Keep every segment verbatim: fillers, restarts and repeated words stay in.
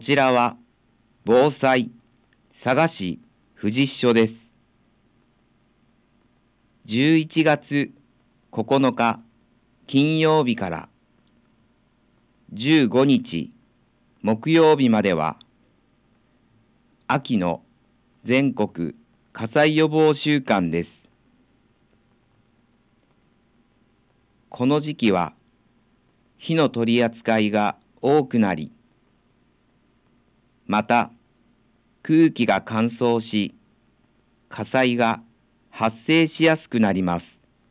ちらは防災佐賀市富士支所です。じゅういちがつここのか金曜日からじゅうごにち木曜日までは秋の全国火災予防週間です。この時期は火の取り扱いが多くなり、また空気が乾燥し、火災が発生しやすくなります。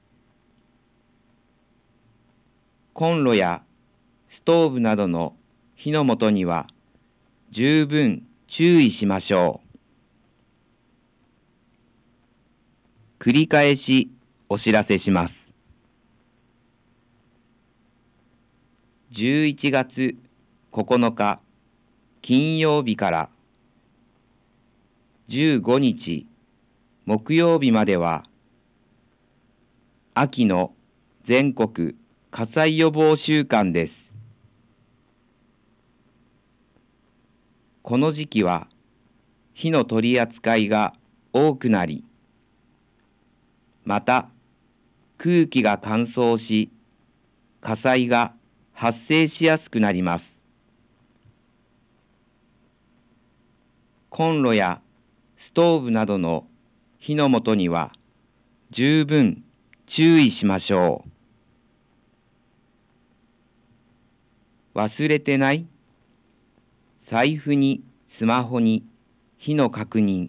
コンロやストーブなどの火の元には十分注意しましょう。繰り返しお知らせします。じゅういちがつここのか金曜日からじゅうごにち木曜日までは秋の全国火災予防週間です。この時期は火の取り扱いが多くなり、また空気が乾燥し、火災が発生しやすくなります。コンロやストーブなどの火の元には十分注意しましょう。忘れてない？財布にスマホに火の確認。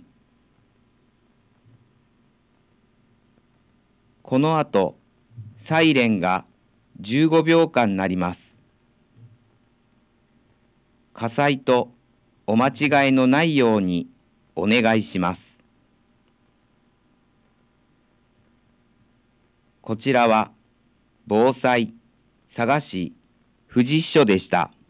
この後、サイレンがじゅうごびょうかん鳴ります。火災とお間違いのないようにお願いします。こちらは防災佐賀市富士支所でした。